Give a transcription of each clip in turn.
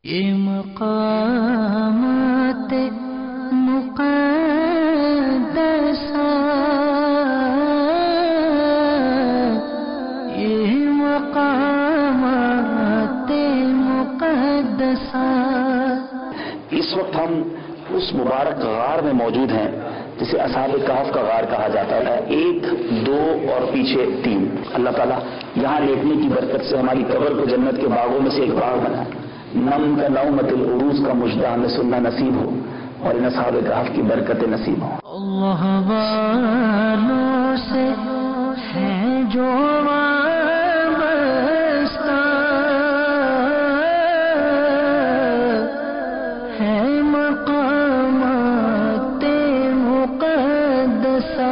یہ مقامات مقدسہ، یہ مقامات مقدسہ۔ اس وقت ہم اس مبارک غار میں موجود ہیں جسے اصحاب کہف کا غار کہا جاتا ہے۔ 1، 2 اور پیچھے 3۔ اللہ تعالیٰ یہاں لیٹنے کی برکت سے ہماری قبر کو جنت کے باغوں میں سے ایک باغ بنا، نم کا نومت العروج کا مژدہ ہمیں سننا نصیب ہو اور ان اصحاب کہف کی برکتیں نصیب ہو۔ اللہ والوں سے ہے جو وابستہ، ہے مقامات مقدسہ۔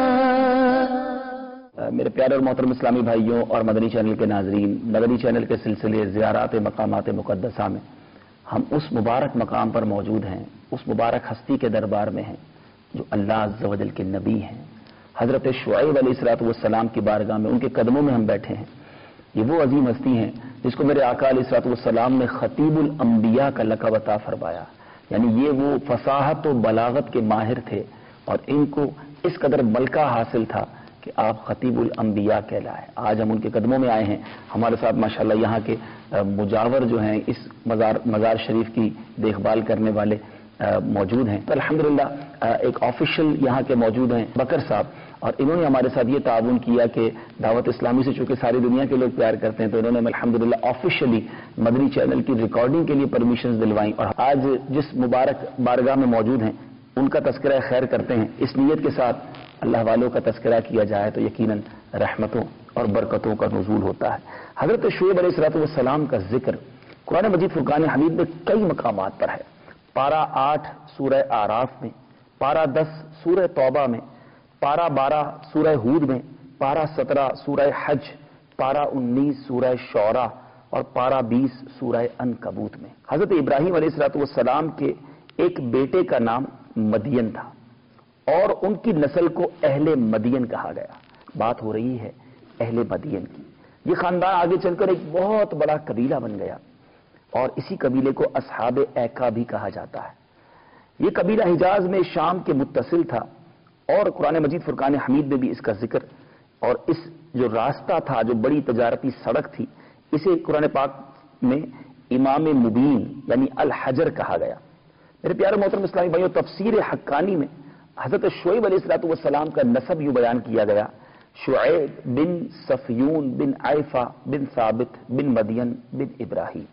میرے پیارے اور محترم اسلامی بھائیوں اور مدنی چینل کے ناظرین، مدنی چینل کے سلسلے زیارات مقامات مقدسہ میں ہم اس مبارک مقام پر موجود ہیں، اس مبارک ہستی کے دربار میں ہیں جو اللہ عز و جل کے نبی ہیں۔ حضرت شعیب علیہ السلام کی بارگاہ میں ان کے قدموں میں ہم بیٹھے ہیں۔ یہ وہ عظیم ہستی ہیں جس کو میرے آقا علیہ السلام نے خطیب الانبیاء کا لقب عطا فرمایا، یعنی یہ وہ فصاحت و بلاغت کے ماہر تھے اور ان کو اس قدر ملکہ حاصل تھا کہ آپ خطیب الانبیاء کہلائے۔ آج ہم ان کے قدموں میں آئے ہیں۔ ہمارے ساتھ ماشاءاللہ یہاں کے مجاور جو ہیں اس مزار شریف کی دیکھ بھال کرنے والے موجود ہیں۔ تو الحمدللہ ایک آفیشل یہاں کے موجود ہیں بکر صاحب، اور انہوں نے ہمارے ساتھ یہ تعاون کیا کہ دعوت اسلامی سے چونکہ ساری دنیا کے لوگ پیار کرتے ہیں تو انہوں نے الحمدللہ آفیشلی مدنی چینل کی ریکارڈنگ کے لیے پرمیشنز دلوائیں، اور آج جس مبارک بارگاہ میں موجود ہیں ان کا تذکرہ خیر کرتے ہیں اس نیت کے ساتھ اللہ والوں کا تذکرہ کیا جائے تو یقیناً رحمتوں اور برکتوں کا نزول ہوتا ہے۔ حضرت شعیب علیہ السلام کا ذکر قرآن مجید فرقان حمید میں کئی مقامات پر ہے۔ پارہ 8 سورہ اعراف میں، پارہ 10 سورہ توبہ میں، پارہ 12 سورہ ہود میں، پارہ 17 سورہ حج، پارہ 19 سورہ شعراء اور پارہ 20 سورہ عنکبوت میں۔ حضرت ابراہیم علیہ السلام کے ایک بیٹے کا نام مدین تھا اور ان کی نسل کو اہل مدین کہا گیا۔ بات ہو رہی ہے اہل مدین کی۔ یہ خاندان آگے چل کر ایک بہت بڑا قبیلہ بن گیا اور اسی قبیلے کو اصحاب ایکا بھی کہا جاتا ہے۔ یہ قبیلہ حجاز میں شام کے متصل تھا اور قرآن مجید فرقان حمید میں بھی اس کا ذکر، اور اس جو راستہ تھا، جو بڑی تجارتی سڑک تھی، اسے قرآن پاک میں امام مبین یعنی الحجر کہا گیا۔ میرے پیارے محترم اسلامی بھائیوں، تفسیر حقانی میں حضرت شعیب علیہ السلام کا نسب یوں بیان کیا گیا: شعیب بن صفیون بن عیفہ بن ثابت بن مدین بن ابراہیم۔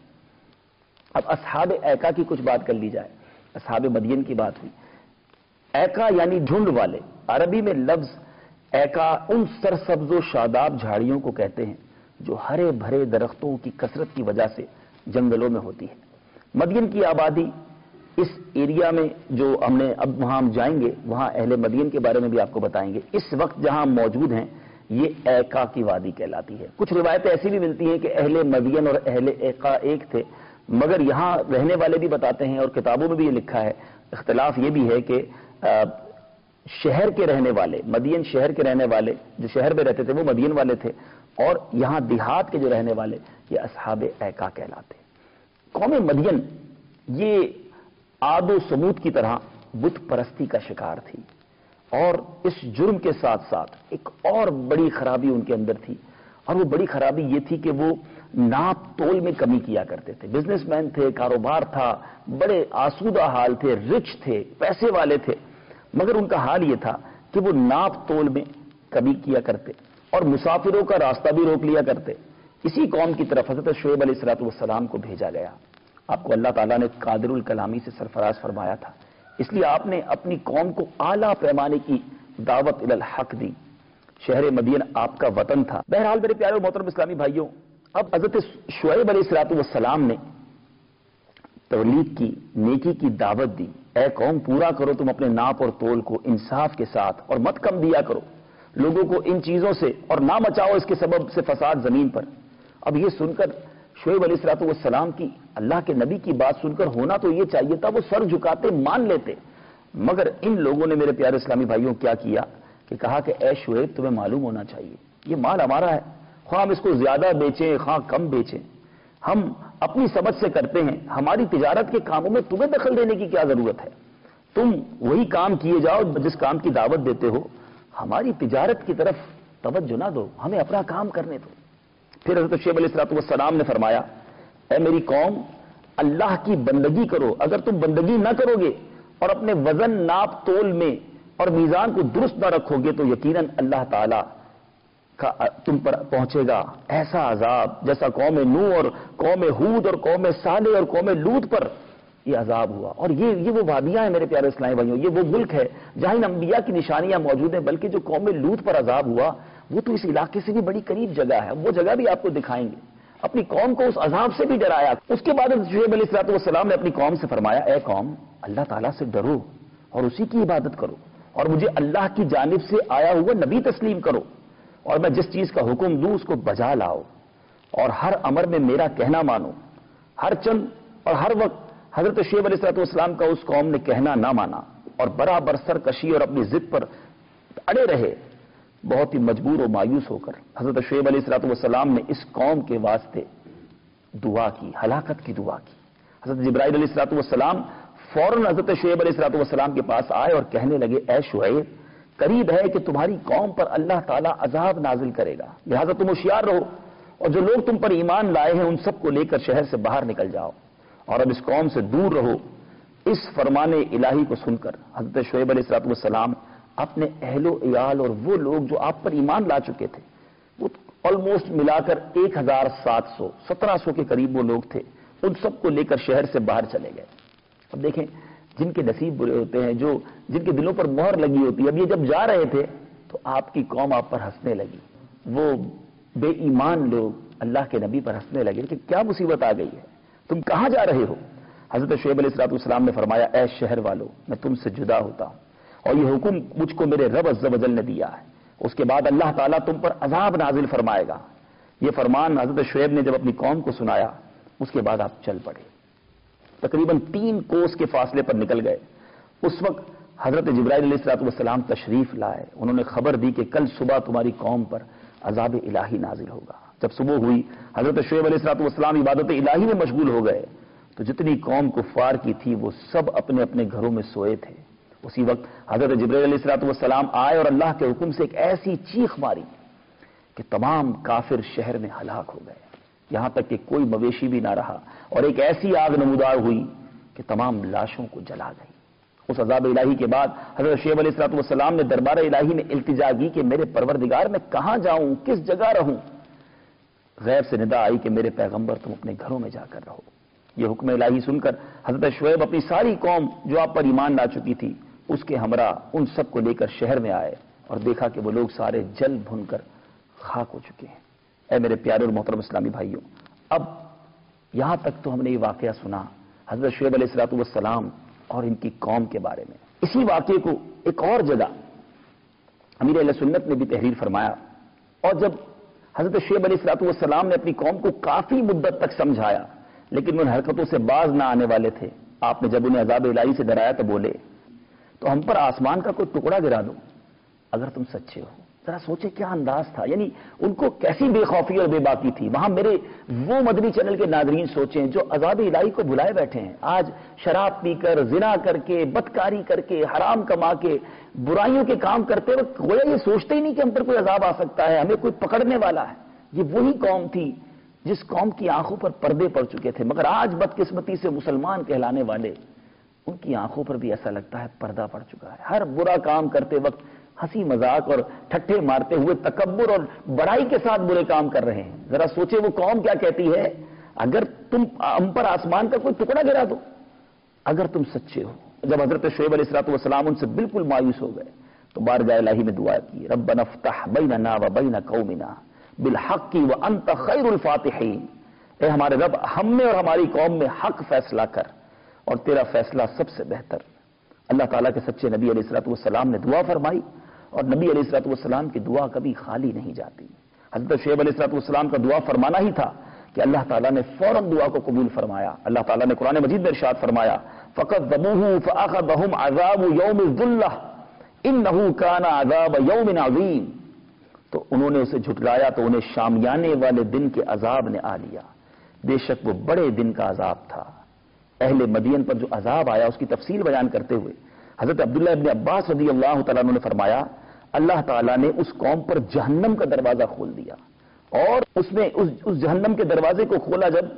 اب اصحاب ایکا کی کچھ بات کر لی جائے۔ اصحاب مدین کی بات ہوئی۔ ایکا یعنی جھنڈ والے، عربی میں لفظ ایکا ان سرسبز و شاداب جھاڑیوں کو کہتے ہیں جو ہرے بھرے درختوں کی کثرت کی وجہ سے جنگلوں میں ہوتی ہے۔ مدین کی آبادی اس ایریا میں جو ہم نے اب وہاں ہم جائیں گے، وہاں اہل مدین کے بارے میں بھی آپ کو بتائیں گے۔ اس وقت جہاں ہم موجود ہیں یہ ایکا کی وادی کہلاتی ہے۔ کچھ روایتیں ایسی بھی ملتی ہیں کہ اہل مدین اور اہل ایکا ایک تھے، مگر یہاں رہنے والے بھی بتاتے ہیں اور کتابوں میں بھی یہ لکھا ہے، اختلاف یہ بھی ہے کہ شہر کے رہنے والے، مدین شہر کے رہنے والے جو شہر میں رہتے تھے وہ مدین والے تھے، اور یہاں دیہات کے جو رہنے والے یہ اصحاب ایکا کہلاتے ہیں۔ قوم مدین یہ عاد و سمود کی طرح بت پرستی کا شکار تھی، اور اس جرم کے ساتھ ساتھ ایک اور بڑی خرابی ان کے اندر تھی، اور وہ بڑی خرابی یہ تھی کہ وہ ناپ تول میں کمی کیا کرتے تھے۔ بزنس مین تھے، کاروبار تھا، بڑے آسودہ حال تھے، رچ تھے، پیسے والے تھے، مگر ان کا حال یہ تھا کہ وہ ناپ تول میں کمی کیا کرتے اور مسافروں کا راستہ بھی روک لیا کرتے۔ اسی قوم کی طرف حضرت شعیب علیہ السلام کو بھیجا گیا۔ آپ کو اللہ تعالیٰ نے قادر الکلامی سے سرفراز فرمایا تھا، اس لیے آپ نے اپنی قوم کو اعلیٰ پیمانے کی دعوت الی الحق دی۔ شہر مدین آپ کا وطن تھا۔ بہرحال میرے پیارے اور محترم اسلامی بھائیوں، اب حضرت شعیب علیہ السلام نے توحید کی، نیکی کی دعوت دی۔ اے قوم، پورا کرو تم اپنے ناپ اور تول کو انصاف کے ساتھ اور مت کم دیا کرو لوگوں کو ان چیزوں سے، اور نہ مچاؤ اس کے سبب سے فساد زمین پر۔ اب یہ سن کر شعیب علیہ السلام کی، اللہ کے نبی کی بات سن کر ہونا تو یہ چاہیے تھا وہ سر جھکاتے، مان لیتے، مگر ان لوگوں نے میرے پیارے اسلامی بھائیوں کیا کیا کہ کہا کہ اے شعیب، تمہیں معلوم ہونا چاہیے یہ مال ہمارا ہے، خواہ ہم اس کو زیادہ بیچیں خواہ کم بیچیں، ہم اپنی سمجھ سے کرتے ہیں. ہماری تجارت کے کاموں میں تمہیں دخل دینے کی کیا ضرورت ہے؟ تم وہی کام کیے جاؤ جس کام کی دعوت دیتے ہو. ہماری تجارت کی طرف توجہ نہ دو، ہمیں اپنا کام کرنے دو. پھر حضرت شعیب علیہ السلام نے فرمایا، اے میری قوم، اللہ کی بندگی کرو. اگر تم بندگی نہ کرو گے اور اپنے وزن ناپ تول میں اور میزان کو درست نہ رکھو گے تو یقیناً اللہ تعالی کا تم پر پہنچے گا ایسا عذاب جیسا قوم نوح اور قوم ہود اور قوم صالح اور قوم لوط پر یہ عذاب ہوا. اور یہ وہ وادیاں ہیں میرے پیارے اسلامی بھائیوں، یہ وہ ملک ہے جہاں ان انبیاء کی نشانیاں موجود ہیں. بلکہ جو قوم لوط پر عذاب ہوا وہ تو اس علاقے سے بھی بڑی قریب جگہ ہے، وہ جگہ بھی آپ کو دکھائیں گے. اپنی قوم کو اس عذاب سے بھی ڈرایا. اس کے بعد شعیب علیہ السلام نے اپنی قوم سے فرمایا، اے قوم، اللہ تعالیٰ سے ڈرو اور اسی کی عبادت کرو اور مجھے اللہ کی جانب سے آیا ہوا نبی تسلیم کرو، اور میں جس چیز کا حکم دوں اس کو بجا لاؤ اور ہر امر میں میرا کہنا مانو. ہر چند اور ہر وقت حضرت شعیب علیہ السلام کا اس قوم نے کہنا نہ مانا اور برابر سرکشی اور اپنی ضد پر اڑے رہے. بہت ہی مجبور و مایوس ہو کر حضرت شعیب علیہ السلام نے اس قوم کے واسطے دعا کی، ہلاکت کی دعا کی. حضرت جبرائیل علیہ السلام فوراً حضرت شعیب علیہ السلام کے پاس آئے اور کہنے لگے، اے شعیب، قریب ہے کہ تمہاری قوم پر اللہ تعالیٰ عذاب نازل کرے گا، لہذا تم ہوشیار رہو اور جو لوگ تم پر ایمان لائے ہیں ان سب کو لے کر شہر سے باہر نکل جاؤ اور اب اس قوم سے دور رہو. اس فرمان الہی کو سن کر حضرت شعیب علیہ السلام اپنے اہل و عیال اور وہ لوگ جو آپ پر ایمان لا چکے تھے، وہ آلموسٹ ملا کر 1700 کے قریب وہ لوگ تھے، ان سب کو لے کر شہر سے باہر چلے گئے. اب دیکھیں جن کے نصیب برے ہوتے ہیں، جن کے دلوں پر مہر لگی ہوتی ہے. اب یہ جب جا رہے تھے تو آپ کی قوم آپ پر ہنسنے لگی، وہ بے ایمان لوگ اللہ کے نبی پر ہنسنے لگے کہ کیا مصیبت آ گئی ہے، تم کہاں جا رہے ہو؟ حضرت شعیب علیہ السلام نے فرمایا، اے شہر والو، میں تم سے جدا ہوتا ہوں اور یہ حکم مجھ کو میرے رب عز و جل نے دیا ہے. اس کے بعد اللہ تعالیٰ تم پر عذاب نازل فرمائے گا. یہ فرمان حضرت شعیب نے جب اپنی قوم کو سنایا اس کے بعد آپ چل پڑے. تقریباً 3 کوس کے فاصلے پر نکل گئے. اس وقت حضرت جبرائیل علیہ السلام تشریف لائے. انہوں نے خبر دی کہ کل صبح تمہاری قوم پر عذاب الہی نازل ہوگا. جب صبح ہوئی حضرت شعیب علیہ السلام عبادت الہی میں مشغول ہو گئے تو جتنی قوم کفار کی تھی وہ سب اپنے اپنے گھروں میں سوئے تھے. اسی وقت حضرت جبرائیل علیہ السلام آئے اور اللہ کے حکم سے ایک ایسی چیخ ماری کہ تمام کافر شہر میں ہلاک ہو گئے، یہاں تک کہ کوئی مویشی بھی نہ رہا، اور ایک ایسی آگ نمودار ہوئی کہ تمام لاشوں کو جلا گئی. اس عذاب الہی کے بعد حضرت شعیب علیہ السلام نے دربار الہی میں التجا کی کہ میرے پروردگار میں کہاں جاؤں، کس جگہ رہوں؟ غیب سے ندا آئی کہ میرے پیغمبر تم اپنے گھروں میں جا کر رہو. یہ حکم الہی سن کر حضرت شعیب اپنی ساری قوم جو آپ پر ایمان لا چکی تھی اس کے ہمراہ ان سب کو لے کر شہر میں آئے اور دیکھا کہ وہ لوگ سارے جل بھن کر خاک ہو چکے ہیں. اے میرے پیارے اور محترم اسلامی بھائیوں، اب یہاں تک تو ہم نے یہ واقعہ سنا حضرت شعیب علیہ السلام اور ان کی قوم کے بارے میں. اسی واقعے کو ایک اور جگہ امیر اہل سنت نے بھی تحریر فرمایا، اور جب حضرت شعیب علیہ السلام نے اپنی قوم کو کافی مدت تک سمجھایا لیکن ان حرکتوں سے باز نہ آنے والے تھے، آپ نے جب انہیں عذاب الہی سے ڈرایا تو بولے، تو ہم پر آسمان کا کوئی ٹکڑا گرا دو اگر تم سچے ہو. ذرا سوچے کیا انداز تھا، یعنی ان کو کیسی بے خوفی اور بے باکی تھی. وہاں میرے وہ مدنی چینل کے ناظرین سوچیں جو عذاب الہی کو بھلائے بیٹھے ہیں، آج شراب پی کر، زنا کر کے، بدکاری کر کے، حرام کما کے، برائیوں کے کام کرتے وقت گویا یہ سوچتے ہی نہیں کہ ہم پر کوئی عذاب آ سکتا ہے، ہمیں کوئی پکڑنے والا ہے. یہ وہی قوم تھی جس قوم کی آنکھوں پر پردے پڑ چکے تھے، مگر آج بدقسمتی سے مسلمان کہلانے والے ان کی آنکھوں پر بھی ایسا لگتا ہے پردہ پڑ چکا ہے. ہر برا کام کرتے وقت ہنسی مذاق اور ٹھٹھے مارتے ہوئے تکبر اور بڑائی کے ساتھ برے کام کر رہے ہیں. ذرا سوچے وہ قوم کیا کہتی ہے، اگر تم ہم پر آسمان کا کوئی ٹکڑا گرا دو اگر تم سچے ہو. جب حضرت شعیب علیہ السلام ان سے بالکل مایوس ہو گئے تو بارگاہ الہی میں دعا کی، ربنا افتح بیننا وبین قومنا بالحق وانت خیر الفاتحین. اے ہمارے رب، ہم میں اور ہماری قوم میں حق فیصلہ کر اور تیرا فیصلہ سب سے بہتر. اللہ تعالیٰ کے سچے نبی علیہ السلام نے دعا فرمائی اور نبی علیہ السلام کی دعا کبھی خالی نہیں جاتی. حضرت شعیب علیہ السلام کا دعا فرمانا ہی تھا کہ اللہ تعالیٰ نے فوراً دعا کو قبول فرمایا. اللہ تعالیٰ نے قرآن مجید میں ارشاد فرمایا، فَقَذَّبُوهُ فَأَخَذَهُمْ عَذَابُ يَوْمِ الظُّلَّةِ إِنَّهُ كَانَ عَذَابَ يَوْمٍ عَظِيمٍ. تو انہوں نے اسے جھٹلایا تو انہیں شامیانے والے دن کے عذاب نے آ لیا. بے شک وہ بڑے دن کا عذاب تھا. اہل مدین پر جو عذاب آیا اس کی تفصیل بیان کرتے ہوئے حضرت عبداللہ ابن عباس رضی اللہ تعالیٰ عنہ نے فرمایا اللہ تعالیٰ نے اس قوم پر جہنم کا دروازہ کھول دیا, اور اس میں اس جہنم کے دروازے کو کھولا جب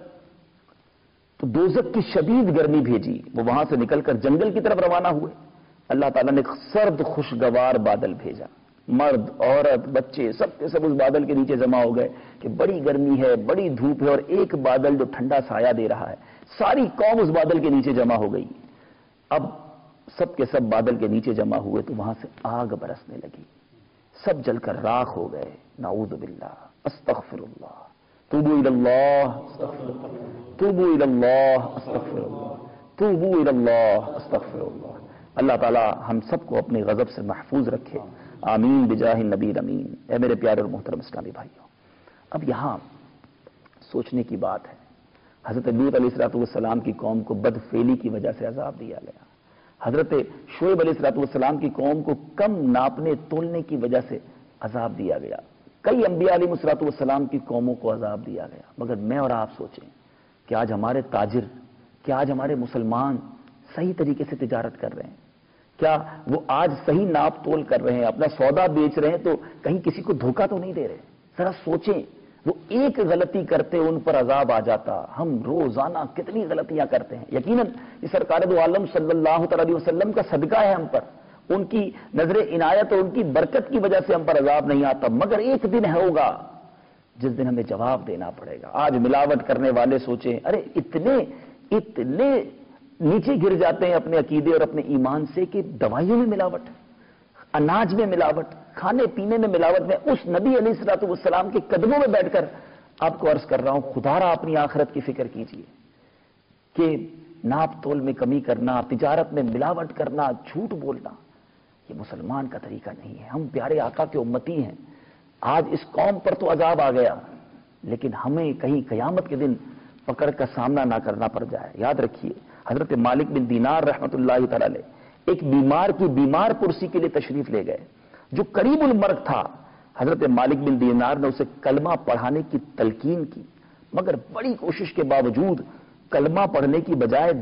تو دوزخ کی شدید گرمی بھیجی, وہ وہاں سے نکل کر جنگل کی طرف روانہ ہوئے. اللہ تعالیٰ نے سرد خوشگوار بادل بھیجا, مرد عورت بچے سب کے سب اس بادل کے نیچے جمع ہو گئے کہ بڑی گرمی ہے, بڑی دھوپ ہے, اور ایک بادل جو ٹھنڈا سایہ دے رہا ہے, ساری قوم اس بادل کے نیچے جمع ہو گئی. اب سب کے سب بادل کے نیچے جمع ہوئے تو وہاں سے آگ برسنے لگی, سب جل کر راکھ ہو گئے. نعوذ باللہ, استغفر اللہ, توبوا الی اللہ, توبوا الی اللہ, استغفر اللہ, توبوا الی اللہ, استغفر اللہ. اللہ تعالی ہم سب کو اپنے غضب سے محفوظ رکھے, آمین بجاہ النبی امین. اے میرے پیارے اور محترم اسلامی بھائیوں, اب یہاں سوچنے کی بات ہے, حضرت لوط علیہ السلام کی قوم کو بدفعلی کی وجہ سے عذاب دیا گیا, حضرت شعیب علیہ السلام کی قوم کو کم ناپنے تولنے کی وجہ سے عذاب دیا گیا, کئی انبیاء علیہ السلام کی قوموں کو عذاب دیا گیا. مگر میں اور آپ سوچیں کہ آج ہمارے تاجر, کیا آج ہمارے مسلمان صحیح طریقے سے تجارت کر رہے ہیں؟ کیا وہ آج صحیح ناپ تول کر رہے ہیں, اپنا سودا بیچ رہے ہیں تو کہیں کسی کو دھوکہ تو نہیں دے رہے؟ ذرا سوچیں, وہ ایک غلطی کرتے ان پر عذاب آ جاتا. ہم روزانہ کتنی غلطیاں کرتے ہیں. یقیناً یہ سرکار دو عالم صلی اللہ تعالی علیہ وسلم کا صدقہ ہے ہم پر, ان کی نظر عنایت اور ان کی برکت کی وجہ سے ہم پر عذاب نہیں آتا. مگر ایک دن ہوگا جس دن ہمیں جواب دینا پڑے گا. آج ملاوٹ کرنے والے سوچیں, ارے اتنے نیچے گر جاتے ہیں اپنے عقیدے اور اپنے ایمان سے کہ دوائیوں میں ملاوٹ, اناج میں ملاوٹ, کھانے پینے میں ملاوٹ. میں اس نبی علیہ السلام کے قدموں میں بیٹھ کر آپ کو عرض کر رہا ہوں, خدا را اپنی آخرت کی فکر کیجئے کہ ناپ تول میں کمی کرنا, تجارت میں ملاوٹ کرنا, جھوٹ بولنا, یہ مسلمان کا طریقہ نہیں ہے. ہم پیارے آقا کے امتی ہیں. آج اس قوم پر تو عذاب آ گیا, لیکن ہمیں کہیں قیامت کے دن پکڑ کا سامنا نہ کرنا پڑ جائے. یاد رکھیے, حضرت مالک بن دینار رحمت اللہ تعالی علیہ ایک بیمار کی بیمار پرسی کے لیے تشریف لے گئے, جو قریب المرگ تھا. حضرت مالک بن دینار نے اسے کلمہ پڑھانے کی تلقین کی, مگر بڑی کوشش کے باوجود کلمہ پڑھنے کی بجائے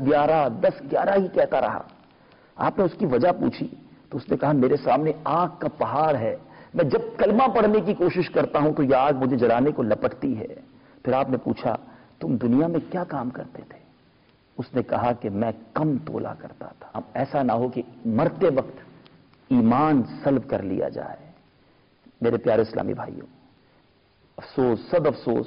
10-11 ہی کہتا رہا. آپ نے اس کی وجہ پوچھی تو اس نے کہا, میرے سامنے آگ کا پہاڑ ہے, میں جب کلمہ پڑھنے کی کوشش کرتا ہوں تو یہ آگ مجھے جلانے کو لپٹتی ہے. پھر آپ نے پوچھا, تم دنیا میں کیا کام کرتے تھے؟ اس نے کہا کہ میں کم تولا کرتا تھا. اب ایسا نہ ہو کہ مرتے وقت ایمان سلب کر لیا جائے. میرے پیارے اسلامی بھائیوں, افسوس, سب افسوس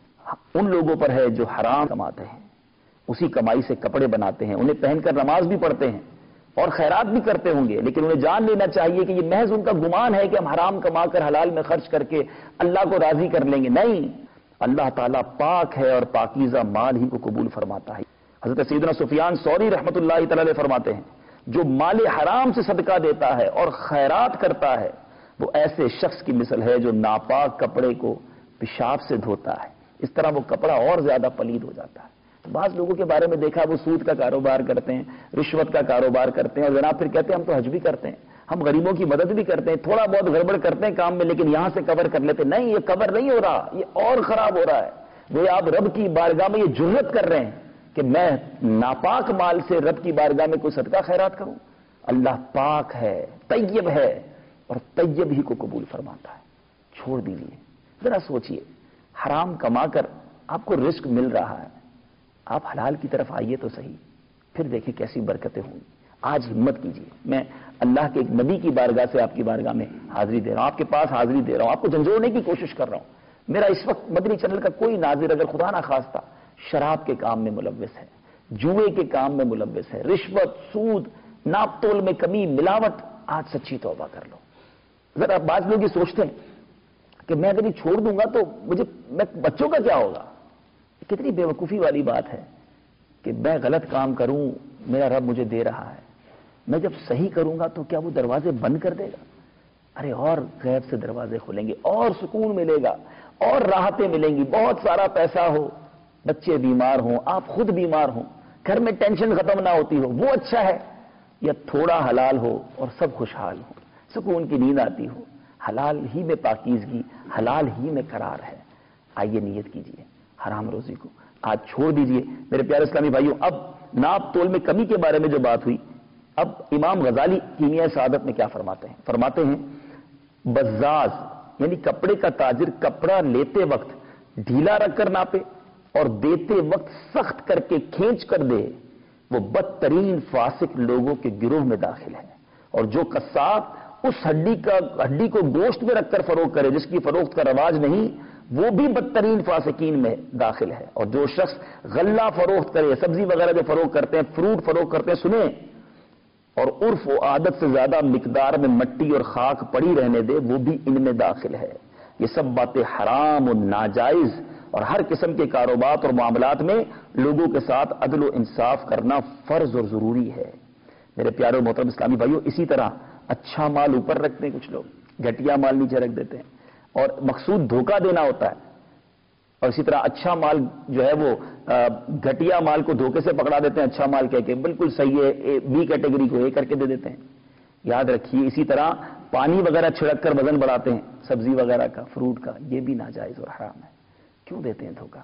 ان لوگوں پر ہے جو حرام کماتے ہیں, اسی کمائی سے کپڑے بناتے ہیں, انہیں پہن کر نماز بھی پڑھتے ہیں اور خیرات بھی کرتے ہوں گے, لیکن انہیں جان لینا چاہیے کہ یہ محض ان کا گمان ہے کہ ہم حرام کما کر حلال میں خرچ کر کے اللہ کو راضی کر لیں گے. نہیں, اللہ تعالیٰ پاک ہے اور پاکیزہ مال ہی کو قبول فرماتا ہے. حضرت سیدنا سفیان ثوری رحمت اللہ تعالی علیہ فرماتے ہیں, جو مال حرام سے صدقہ دیتا ہے اور خیرات کرتا ہے وہ ایسے شخص کی مثل ہے جو ناپاک کپڑے کو پیشاب سے دھوتا ہے, اس طرح وہ کپڑا اور زیادہ پلید ہو جاتا ہے. تو بعض لوگوں کے بارے میں دیکھا, وہ سود کا کاروبار کرتے ہیں, رشوت کا کاروبار کرتے ہیں, اور جناب پھر کہتے ہیں ہم تو حج بھی کرتے ہیں, ہم غریبوں کی مدد بھی کرتے ہیں, تھوڑا بہت گڑبڑ کرتے ہیں کام میں, لیکن یہاں سے کور کر لیتے. نہیں, یہ کور نہیں ہو رہا, یہ اور خراب ہو رہا ہے. وہ آپ رب کی بارگاہ میں یہ جرت کر رہے ہیں کہ میں ناپاک مال سے رب کی بارگاہ میں کوئی صدقہ خیرات کروں. اللہ پاک ہے, طیب ہے, اور طیب ہی کو قبول فرماتا ہے. چھوڑ دیجیے. ذرا سوچئے, حرام کما کر آپ کو رزق مل رہا ہے, آپ حلال کی طرف آئیے تو صحیح, پھر دیکھیں کیسی برکتیں ہوں گی. آج ہمت کیجیے. میں اللہ کے ایک نبی کی بارگاہ سے آپ کی بارگاہ میں حاضری دے رہا ہوں, آپ کے پاس حاضری دے رہا ہوں, آپ کو جھنجھوڑنے کی کوشش کر رہا ہوں. میرا اس وقت مدنی چینل کا کوئی ناظر اگر خدا نہ خواستہ شراب کے کام میں ملوث ہے, جوئے کے کام میں ملوث ہے, رشوت, سود, ناپ تول میں کمی, ملاوٹ, آج سچی توبہ کر لو. ذرا بعض لوگ یہ سوچتے ہیں کہ میں اگر یہ چھوڑ دوں گا تو میں بچوں کا کیا ہوگا. کتنی بے وقوفی والی بات ہے کہ میں غلط کام کروں, میرا رب مجھے دے رہا ہے, میں جب صحیح کروں گا تو کیا وہ دروازے بند کر دے گا؟ ارے اور غیب سے دروازے کھلیں گے, اور سکون ملے گا, اور راحتیں ملیں گی. بہت سارا پیسہ ہو, بچے بیمار ہوں, آپ خود بیمار ہوں, گھر میں ٹینشن ختم نہ ہوتی ہو, وہ اچھا ہے. یا تھوڑا حلال ہو اور سب خوشحال ہو, سکون کی نیند آتی ہو, حلال ہی میں پاکیزگی, حلال ہی میں قرار ہے. آئیے نیت کیجئے, حرام روزی کو آج چھوڑ دیجئے میرے پیارے اسلامی بھائیوں. اب ناپ تول میں کمی کے بارے میں جو بات ہوئی، اب امام غزالی کیمیائے سعادت میں کیا فرماتے ہیں؟ فرماتے ہیں بزاز یعنی کپڑے کا تاجر کپڑا لیتے وقت ڈھیلا رکھ کر ناپے اور دیتے وقت سخت کر کے کھینچ کر دے، وہ بدترین فاسق لوگوں کے گروہ میں داخل ہے. اور جو قصاب اس ہڈی کو گوشت میں رکھ کر فروخت کرے جس کی فروخت کا رواج نہیں، وہ بھی بدترین فاسقین میں داخل ہے. اور جو شخص غلہ فروخت کرے، سبزی وغیرہ جو فروخت کرتے ہیں، فروٹ فروخت کرتے ہیں، سنیں، اور عرف و عادت سے زیادہ مقدار میں مٹی اور خاک پڑی رہنے دے، وہ بھی ان میں داخل ہے. یہ سب باتیں حرام و ناجائز، اور ہر قسم کے کاروبار اور معاملات میں لوگوں کے ساتھ عدل و انصاف کرنا فرض اور ضروری ہے. میرے پیارے محترم اسلامی بھائیوں، اسی طرح اچھا مال اوپر رکھتے ہیں کچھ لوگ، گھٹیا مال نیچے رکھ دیتے ہیں، اور مقصود دھوکہ دینا ہوتا ہے. اور اسی طرح اچھا مال جو ہے وہ گھٹیا مال کو دھوکے سے پکڑا دیتے ہیں، اچھا مال کہہ کے بالکل صحیح ہے، بی کیٹیگری کو اے کر کے دے دیتے ہیں. یاد رکھیے اسی طرح پانی وغیرہ چھڑک کر وزن بڑھاتے ہیں سبزی وغیرہ کا، فروٹ کا، یہ بھی ناجائز اور حرام ہے. کیوں دیتے ہیں دھوکہ؟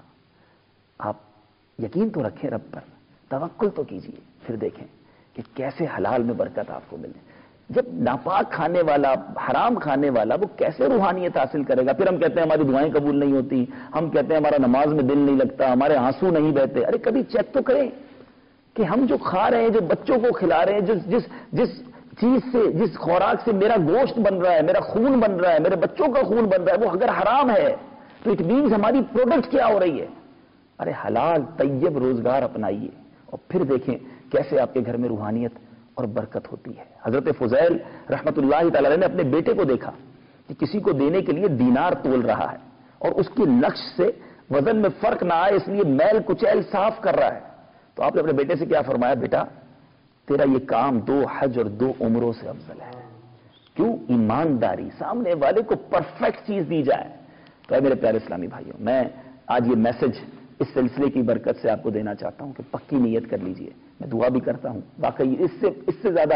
آپ یقین تو رکھیں رب پر، توکل تو کیجئے، پھر دیکھیں کہ کیسے حلال میں برکت آپ کو ملے. جب ناپاک کھانے والا، حرام کھانے والا، وہ کیسے روحانیت حاصل کرے گا؟ پھر ہم کہتے ہیں ہماری دعائیں قبول نہیں ہوتی، ہم کہتے ہیں ہمارا نماز میں دل نہیں لگتا، ہمارے آنسو نہیں بہتے. ارے کبھی چیک تو کریں کہ ہم جو کھا رہے ہیں، جو بچوں کو کھلا رہے ہیں، جس چیز سے، جس خوراک سے میرا گوشت بن رہا ہے، میرا خون بن رہا ہے، میرے بچوں کا خون بن رہا ہے، وہ اگر حرام ہے تو اٹ مینز ہماری پروڈکٹ کیا ہو رہی ہے. ارے حلال طیب روزگار اپنائیے اور پھر دیکھیں کیسے آپ کے گھر میں روحانیت اور برکت ہوتی ہے. حضرت فضیل رحمت اللہ تعالی نے اپنے بیٹے کو دیکھا کہ کسی کو دینے کے لیے دینار تول رہا ہے اور اس کی نقش سے وزن میں فرق نہ آئے اس لیے میل کچیل صاف کر رہا ہے. تو آپ نے اپنے بیٹے سے کیا فرمایا؟ بیٹا تیرا یہ کام 2 حج اور 2 عمروں سے افضل ہے. کیوں؟ ایمانداری، سامنے والے کو پرفیکٹ چیز دی جائے. تو اے میرے پیارے اسلامی بھائیوں، میں آج یہ میسج اس سلسلے کی برکت سے آپ کو دینا چاہتا ہوں کہ پکی نیت کر لیجئے. میں دعا بھی کرتا ہوں، واقعی اس سے زیادہ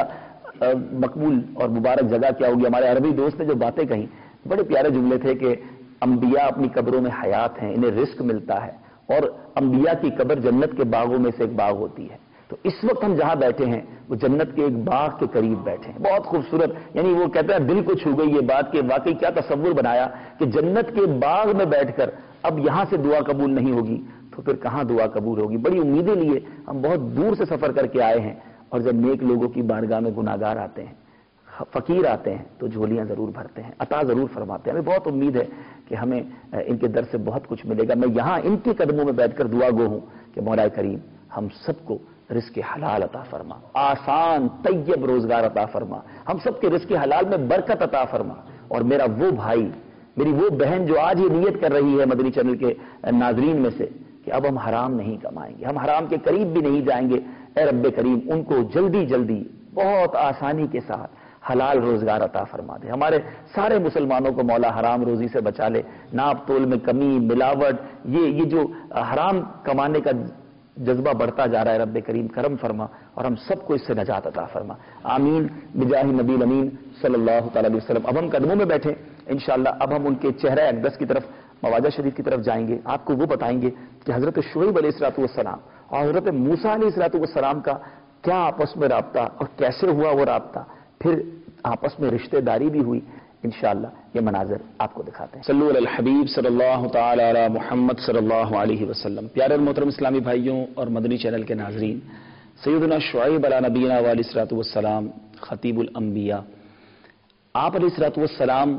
مقبول اور مبارک جگہ کیا ہوگی. ہمارے عربی دوست نے جو باتیں کہیں، بڑے پیارے جملے تھے کہ انبیاء اپنی قبروں میں حیات ہیں، انہیں رزق ملتا ہے، اور انبیاء کی قبر جنت کے باغوں میں سے ایک باغ ہوتی ہے. تو اس وقت ہم جہاں بیٹھے ہیں وہ جنت کے ایک باغ کے قریب بیٹھے ہیں. بہت خوبصورت، یعنی وہ کہتے ہیں دل کو چھو گئی یہ بات کہ واقعی کیا تصور بنایا کہ جنت کے باغ میں بیٹھ کر اب یہاں سے دعا قبول نہیں ہوگی تو پھر کہاں دعا قبول ہوگی. بڑی امیدیں لیے ہم بہت دور سے سفر کر کے آئے ہیں، اور جب نیک لوگوں کی بارگاہ میں گناہگار آتے ہیں، فقیر آتے ہیں، تو جھولیاں ضرور بھرتے ہیں، عطا ضرور فرماتے ہیں. ہمیں بہت امید ہے کہ ہمیں ان کے در سے بہت کچھ ملے گا. میں یہاں ان کے قدموں میں بیٹھ کر دعا گو ہوں کہ مولا کریم ہم سب کو رزق حلال عطا فرما، آسان طیب روزگار عطا فرما، ہم سب کے رزق حلال میں برکت عطا فرما. اور میرا وہ بھائی، میری وہ بہن جو آج یہ نیت کر رہی ہے مدنی چینل کے ناظرین میں سے کہ اب ہم حرام نہیں کمائیں گے، ہم حرام کے قریب بھی نہیں جائیں گے، اے رب کریم ان کو جلدی جلدی بہت آسانی کے ساتھ حلال روزگار عطا فرما دے. ہمارے سارے مسلمانوں کو مولا حرام روزی سے بچا لے. ناپ تول میں کمی، ملاوٹ، یہ جو حرام کمانے کا جذبہ بڑھتا جا رہا ہے، رب کریم کرم فرما اور ہم سب کو اس سے نجات عطا فرما. آمین بجاہ نبی الامین صلی اللہ تعالی علیہ وسلم. اب ہم قدموں میں بیٹھے انشاءاللہ. اب ہم ان کے چہرہ اقدس کی طرف، مواجہ شریف کی طرف جائیں گے. آپ کو وہ بتائیں گے کہ حضرت شعیب علیہ الصلوۃ والسلام اور حضرت موسیٰ علیہ الصلوۃ والسلام کا کیا آپس میں رابطہ اور کیسے ہوا وہ رابطہ، پھر آپس میں رشتہ داری بھی ہوئی. انشاءاللہ یہ مناظر آپ کو دکھاتے ہیں. صلو علی الحبیب صلی اللہ تعالی علی محمد صلی اللہ علیہ وسلم. پیارے محترم اسلامی بھائیوں اور مدنی چینل کے ناظرین، سیدنا شعیب علی نبینا و علیہ الصلوۃ والسلام خطیب الانبیاء، آپ علیہ الصلوۃ والسلام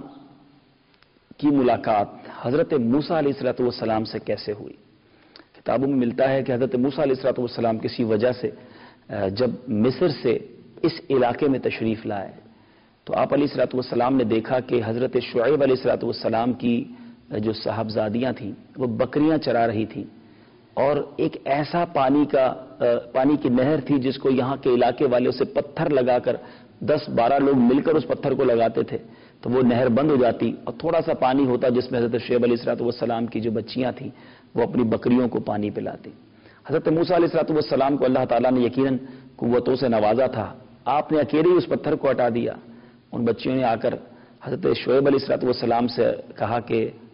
کی ملاقات حضرت موسیٰ علیہ الصلوۃ والسلام سے کیسے ہوئی؟ کتابوں میں ملتا ہے کہ حضرت موسیٰ علیہ الصلوۃ والسلام کسی وجہ سے جب مصر سے اس علاقے میں تشریف لائے تو آپ علیہ الصلوۃ والسلام نے دیکھا کہ حضرت شعیب علیہ الصلوۃ والسلام کی جو صاحبزادیاں تھیں وہ بکریاں چرا رہی تھیں، اور ایک ایسا پانی کی نہر تھی جس کو یہاں کے علاقے والے اسے پتھر لگا کر 10-12 لوگ مل کر اس پتھر کو لگاتے تھے تو وہ نہر بند ہو جاتی اور تھوڑا سا پانی ہوتا جس میں حضرت شعیب علیہ الصلوۃ والسلام کی جو بچیاں تھیں وہ اپنی بکریوں کو پانی پلاتی. حضرت موسیٰ علیہ الصلوۃ والسلام کو اللہ تعالیٰ نے یقیناً قوتوں سے نوازا تھا. آپ نے اکیلے ہی اس پتھر کو ہٹا دیا. ان بچیوں نے آ کر حضرت شعیب علیہ الصلوۃ والسلام سے کہا کہ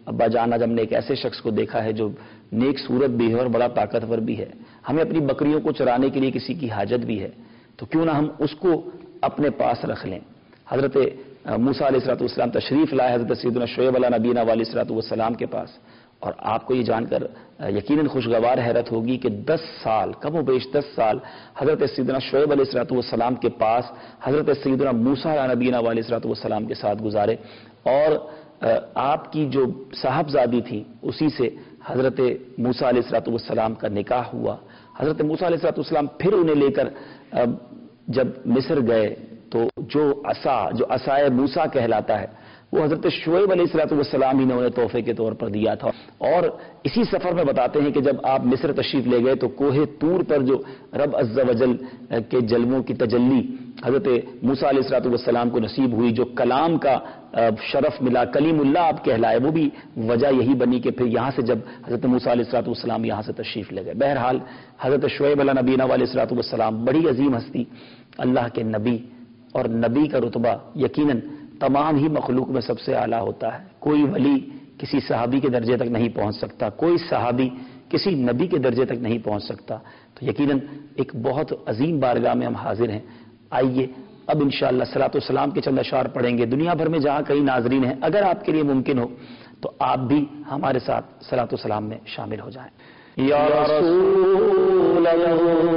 ابا جان آج ہم نے ایک ایسے شخص کو دیکھا ہے جو نیک صورت بھی ہے اور بڑا طاقتور بھی ہے، ہمیں اپنی بکریوں کو چرانے کے لیے کسی کی حاجت بھی ہے، تو کیوں نہ ہم اس کو اپنے پاس رکھ لیں۔ حضرت موسیٰ علیہ السلام تشریف لائے حضرت سیدنا شعیب علیہ نبینا علیہ السلام کے پاس، اور آپ کو یہ جان کر یقیناً خوشگوار حیرت ہوگی کہ 10 سال، کم و بیش 10 سال حضرت سیدنا شعیب علیہ السلام کے پاس حضرت سیدنا موسیٰ علیہ نبینا علیہ السلام کے ساتھ گزارے، اور آپ کی جو صاحبزادی تھی اسی سے حضرت موسیٰ علیہ السلام کا نکاح ہوا۔ حضرت موسیٰ علیہ السلام پھر انہیں لے کر جب مصر گئے تو جو عصائے موسیٰ کہلاتا ہے وہ حضرت شعیب علیہ السلام ہی نے انہیں تحفے کے طور پر دیا تھا۔ اور اسی سفر میں بتاتے ہیں کہ جب آپ مصر تشریف لے گئے تو کوہ طور پر جو رب عز و جل کے جلووں کی تجلی حضرت موسیٰ علیہ السلام کو نصیب ہوئی، جو کلام کا شرف ملا، کلیم اللہ آپ کہلائے، وہ بھی وجہ یہی بنی کہ پھر یہاں سے جب حضرت موسیٰ علیہ السلام یہاں سے تشریف لے گئے۔ بہرحال حضرت شعیب علیہ نبینا علیہ السلام بڑی عظیم ہستی، اللہ کے نبی، اور نبی کا رتبہ یقیناً تمام ہی مخلوق میں سب سے اعلیٰ ہوتا ہے۔ کوئی ولی کسی صحابی کے درجے تک نہیں پہنچ سکتا، کوئی صحابی کسی نبی کے درجے تک نہیں پہنچ سکتا، تو یقیناً ایک بہت عظیم بارگاہ میں ہم حاضر ہیں۔ آئیے اب انشاءاللہ صلاۃ والسلام کے چند اشعار پڑھیں گے۔ دنیا بھر میں جہاں کئی ناظرین ہیں، اگر آپ کے لیے ممکن ہو تو آپ بھی ہمارے ساتھ صلاۃ والسلام میں شامل ہو جائیں۔ یا رسول اللہ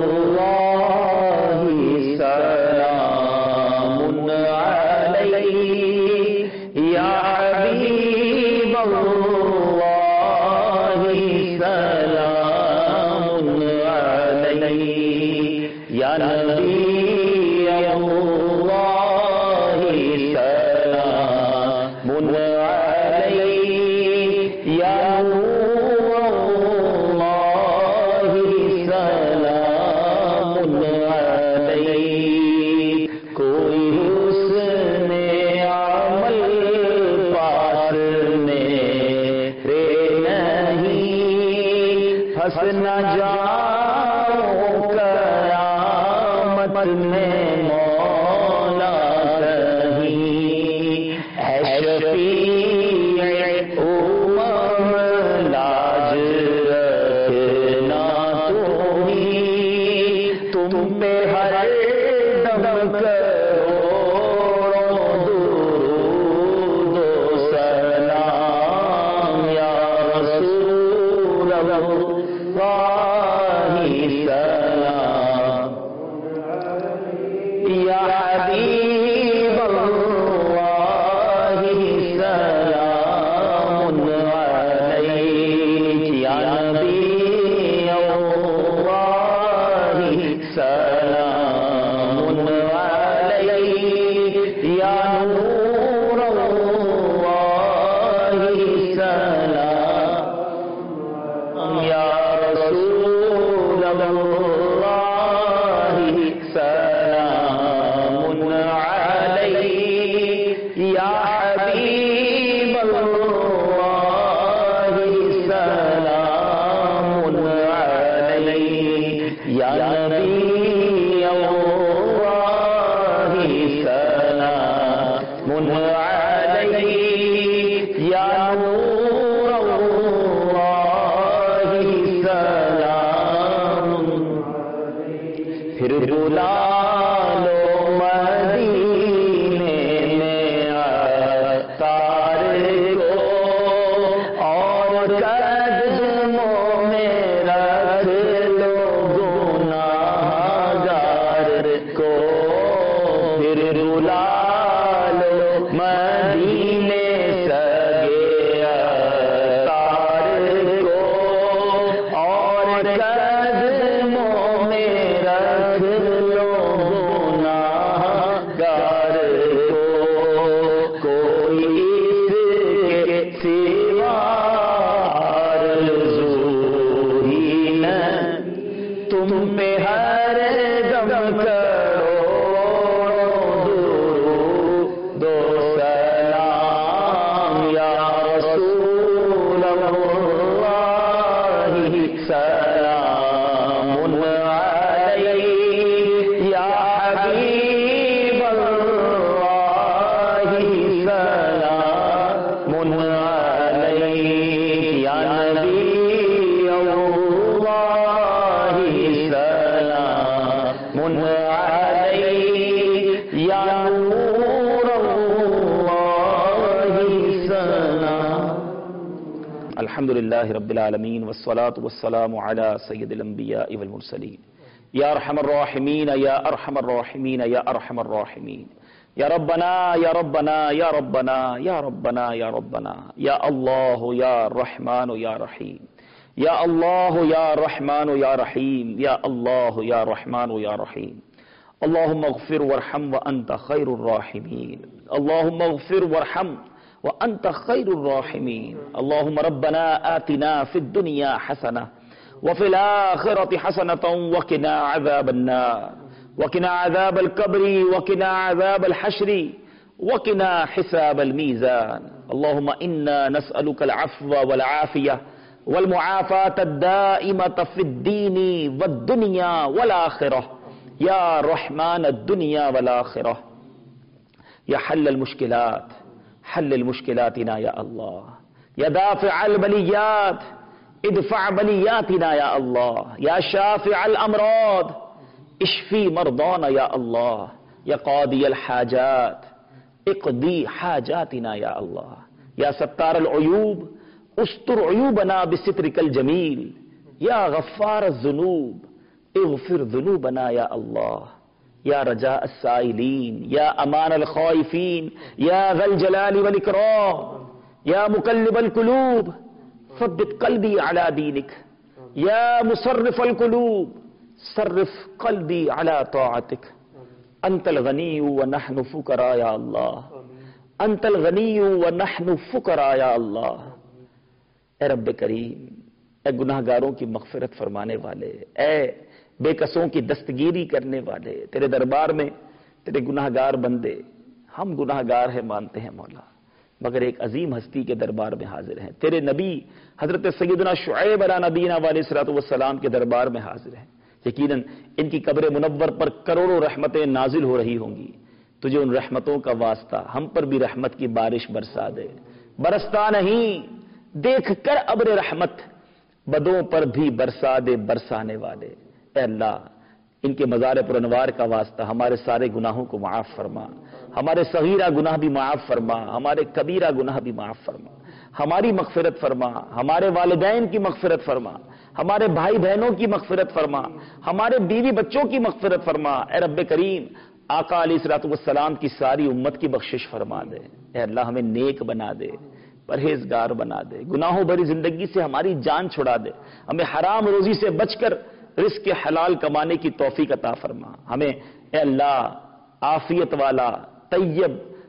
سلام علیک، یا حبیب اللہ سلام علیک، یا نبی نہ جاؤں قیامت میں مولا کہیں، اے شفیع امم لاج رکھنا تم پہ ہر دم کروڑوں درود و سلام، یا رسول اللہ سلام، یا حبیب اللہ سلام علیک، یا نبی اللہ سلام علیک، یا نور اللہ سلام، یا رسول اللہ سلام علیک، یا حبیب اللہ سلام علیک، یا نبی اللہ سلام علیک، یا نور اللہ سلام۔ پھر بلا لو مدینے میں عطار کو، اور قدموں میں رکھ لو گناہگار کو۔ پھر بلا لو مدینے سگے عطار کو، اور قدموں میں رکھ لو گناہگار کو۔ کوئی اس کے سوا آرزو ہی نہ تم پہ ہر دم کروڑوں درود و سلام، یا رسول اللہ سلام علیک، یا حبیب اللہ سلام علیک۔ علیہ یا نور اللہ ثنا. الحمدللہ رب العالمین والصلاة والسلام علی سید الانبیاء والمرسلین. یا ارحم الراحمین یا ارحم الراحمین یا ارحم الراحمین. یا ربنا یا ربنا یا ربنا یا ربنا یا ربنا یا اللہ یا رحمان یا رحیم. یا اللہ یا رحمان یا رحیم. یا اللہ یا رحمان یا رحیم. اللہم اغفر وارحم وانت خیر الراحمین. اللہم اغفر وارحم وانت خیر الراحمین. اللہم ربنا آتنا فی الدنیا حسنہ وفی الآخرۃ حسنۃ وقنا عذاب النار وقنا عذاب القبر وقنا عذاب الحشر وقنا حساب الميزان. اللهم إنا نسألك العفو والعافية والمعافاة الدائمة في الدين والدنيا والآخرة يا رحمن الدنيا والآخرة. يا حل المشكلات حل المشكلاتنا يا الله. يا دافع البليات ادفع بلياتنا يا الله. يا شافع الأمراض اشفی مرضانا یا اللہ. یا قاضی الحاجات اقضی حاجاتنا یا اللہ. یا ستار العیوب استر عیوبنا بسترک الجمیل. یا غفار الذنوب اغفر ذنوبنا یا اللہ. یا رجاء السائلین یا امان الخائفین یا ذا الجلال والاکرام. یا مقلب القلوب ثبت قلبی علی دینک. یا مصرف القلوب صرف قلبی علی طاعتک. انت الغنی ونحن فقراء یا اللہ. انت الغنی ونحن فقراء یا اللہ. اے رب کریم، اے گناہ گاروں کی مغفرت فرمانے والے، اے بے کسوں کی دستگیری کرنے والے، تیرے دربار میں تیرے گناہ گار بندے، ہم گناہ گار ہیں مانتے ہیں مولا، مگر ایک عظیم ہستی کے دربار میں حاضر ہیں. تیرے نبی حضرت سیدنا شعیب علیہ نبینا علیہ الصلوۃ والسلام کے دربار میں حاضر ہیں. یقیناً ان کی قبر منور پر کروڑوں رحمتیں نازل ہو رہی ہوں گی. تجھے ان رحمتوں کا واسطہ ہم پر بھی رحمت کی بارش برسا دے. برستا نہیں دیکھ کر ابر رحمت، بدوں پر بھی برسا دے برسانے والے. اے اللہ، ان کے مزار پر انوار کا واسطہ ہمارے سارے گناہوں کو معاف فرما. ہمارے صغیرہ گناہ بھی معاف فرما، ہمارے کبیرہ گناہ بھی معاف فرما. ہماری مغفرت فرما، ہمارے والدین کی مغفرت فرما، ہمارے بھائی بہنوں کی مغفرت فرما، ہمارے بیوی بچوں کی مغفرت فرما. اے رب کریم، آقا علیہ الصلوۃ والسلام کی ساری امت کی بخشش فرما دے. اے اللہ، ہمیں نیک بنا دے، پرہیزگار بنا دے، گناہوں بھری زندگی سے ہماری جان چھڑا دے. ہمیں حرام روزی سے بچ کر رزق حلال کمانے کی توفیق عطا فرما. ہمیں اے اللہ عافیت والا طیب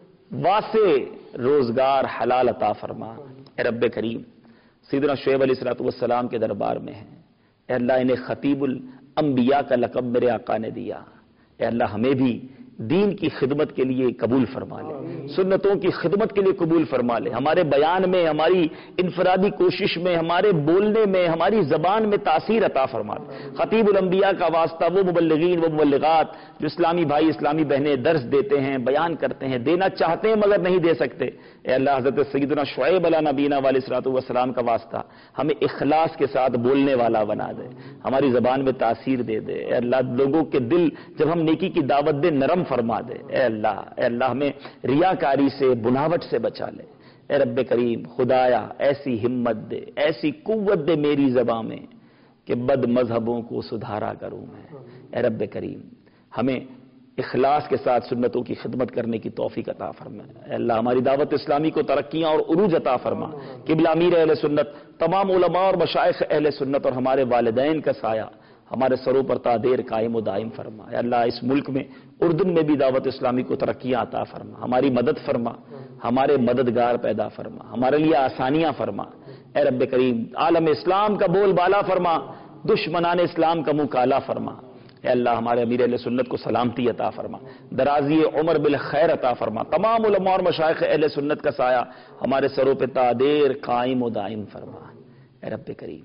واسع روزگار حلال عطا فرما. اے رب کریم، سیدنا شعیب علیہ الصلوۃ والسلام کے دربار میں ہیں. اے اللہ، انہیں خطیب الانبیاء کا لقب میرے آقا نے دیا. اے اللہ، ہمیں بھی دین کی خدمت کے لیے قبول فرما لے، سنتوں کی خدمت کے لیے قبول فرما لے. ہمارے بیان میں، ہماری انفرادی کوشش میں، ہمارے بولنے میں، ہماری زبان میں تاثیر عطا فرما لے. خطیب الانبیاء کا واسطہ وہ مبلغین، وہ مبلغات جو اسلامی بھائی اسلامی بہنیں درس دیتے ہیں، بیان کرتے ہیں، دینا چاہتے ہیں مگر نہیں دے سکتے. اے اللہ، حضرت سیدنا شعیب علیہ نبینا علیہ الصلوۃ والسلام کا واسطہ ہمیں اخلاص کے ساتھ بولنے والا بنا دے، ہماری زبان میں تاثیر دے دے. اے اللہ، لوگوں کے دل جب ہم نیکی کی دعوت دیں نرم فرما دے. اے اللہ ہمیں ریاکاری سے، بناوٹ سے بچا لے. اے رب کریم، خدایا ایسی ہمت دے، ایسی قوت دے میری زبان میں کہ بد مذہبوں کو سدھارا کروں میں. اے رب کریم، ہمیں اخلاص کے ساتھ سنتوں کی خدمت کرنے کی توفیق عطا فرما. اے اللہ، ہماری دعوت اسلامی کو ترقیاں اور عروج عطا فرما. قبلہ امیر اہل سنت، تمام علماء اور مشائخ اہل سنت اور ہمارے والدین کا سایہ ہمارے سروں پر تا دیر قائم و دائم فرما. اے اللہ، اس ملک میں اردن میں بھی دعوت اسلامی کو ترقیاں عطا فرما. ہماری مدد فرما، ہمارے مددگار پیدا فرما، ہمارے لیے آسانیاں فرما. اے رب کریم، عالم اسلام کا بول بالا فرما، دشمنان اسلام کا منہ کالا فرما. اے اللہ، ہمارے امیر اہل سنت کو سلامتی عطا فرما، درازی عمر بالخیر عطا فرما. تمام علماء اور مشائخ اہل سنت کا سایہ ہمارے سروں پہ تا دیر قائم و دائم فرما. اے رب کریم،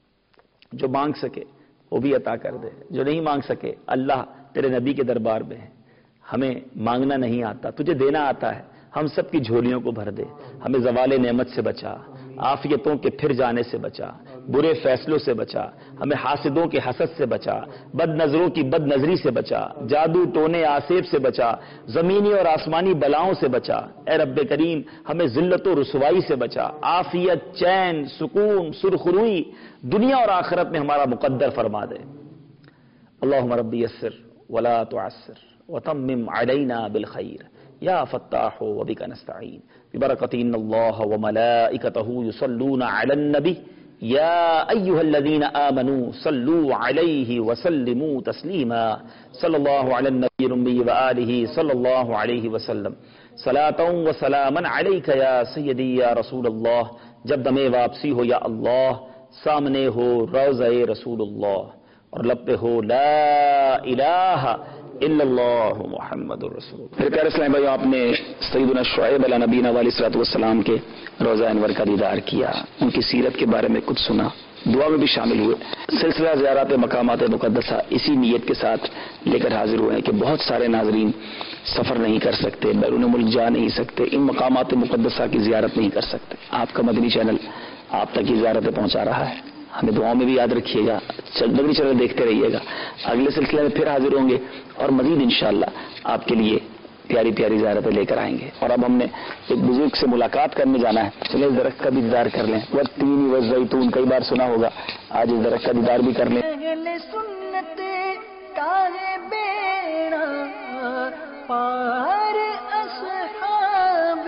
جو مانگ سکے وہ بھی عطا کر دے، جو نہیں مانگ سکے اللہ تیرے نبی کے دربار میں ہے. ہمیں مانگنا نہیں آتا، تجھے دینا آتا ہے. ہم سب کی جھولیوں کو بھر دے. ہمیں زوال نعمت سے بچا، عافیتوں کے پھر جانے سے بچا، برے فیصلوں سے بچا، ہمیں حاسدوں کے حسد سے بچا، بد نظروں کی بد نظری سے بچا، جادو ٹونے آسیب سے بچا، زمینی اور آسمانی بلاؤں سے بچا۔ اے رب کریم ہمیں ذلت و رسوائی سے بچا، عافیت، چین، سکون، سرخروئی دنیا اور آخرت میں ہمارا مقدر فرما دے۔ اللہم ربی یسر ولا تعسر وتمم علینا بالخیر یا فتاح وبک نستعین ببرکۃ ان اللہ وملائکتہ یصلون علی النبی یا ایھا الذین آمنوا صلوا علیہ وسلموا تسلیما صلی اللہ علی النبی الأمی وآلہ صلی اللہ علیہ وسلم صلاۃ و سلاما علیک یا سیدی یا رسول اللہ۔ جب دم واپسی ہو یا اللہ، سامنے ہو روضہ رسول اللہ اور لب پہ ہو لا الہ الا اللہ محمد الرسول۔ میرے پیارے اسلام بھائیو، آپ نے سیدنا شعیب علیہ نبینا علیہ الصلوۃ والسلام کے روضہ انور کا دیدار کیا، ان کی سیرت کے بارے میں کچھ سنا، دعا میں بھی شامل ہوئے۔ سلسلہ زیارات مقامات مقدسہ اسی نیت کے ساتھ لے کر حاضر ہوئے ہیں کہ بہت سارے ناظرین سفر نہیں کر سکتے، بیرون ملک جا نہیں سکتے، ان مقامات مقدسہ کی زیارت نہیں کر سکتے۔ آپ کا مدنی چینل آپ تک کی زیارتیں پہنچا رہا ہے، ہمیں دعاؤں میں بھی یاد رکھیے گا، مدنی چینل دیکھتے رہیے گا۔ اگلے سلسلے میں پھر حاضر ہوں گے اور مزید انشاءاللہ آپ کے لیے پیاری پیاری زیارتیں لے کر آئیں گے۔ اور اب ہم نے ایک بزرگ سے ملاقات کرنے جانا ہے، چلے اس درخت کا بھی دیدار کر لیں۔ والتین والزیتون کئی بار سنا ہوگا، آج اس درخت کا دیدار بھی کر لیں۔ اہل سنت کاہے بیڑا پار اصحاب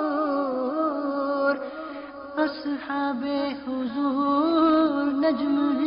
حضور، اصحاب حضور نجم